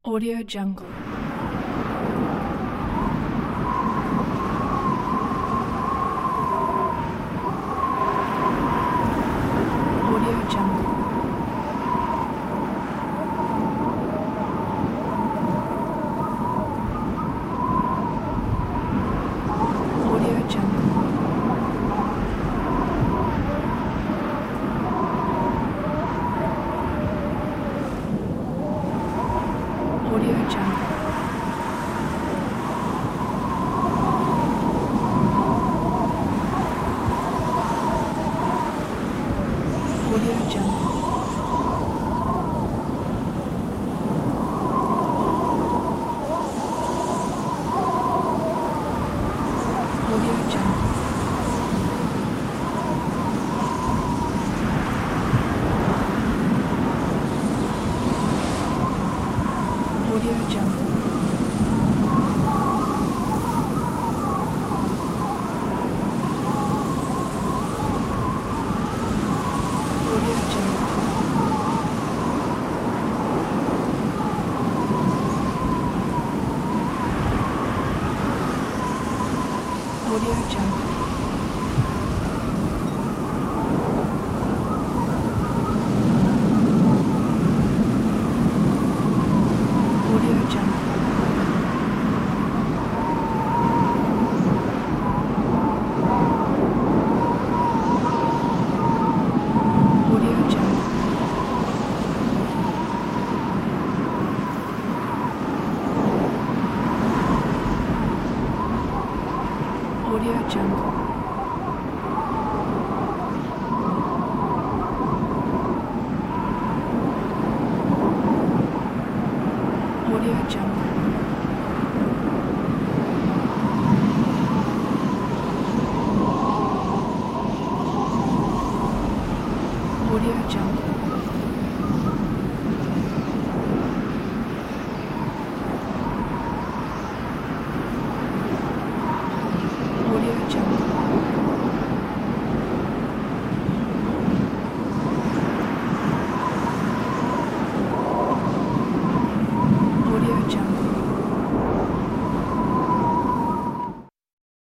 Audio Jungle. Audio Jungle. Audio Jungle. Audio Jungle. Audio Jungle. Audio Jungle. Audio Jungle. Audio Jungle. Audio Jungle. Audio Jungle. Audio Jungle. Audio Jungle. Audio Jungle. Audio Jungle. Audio Jungle.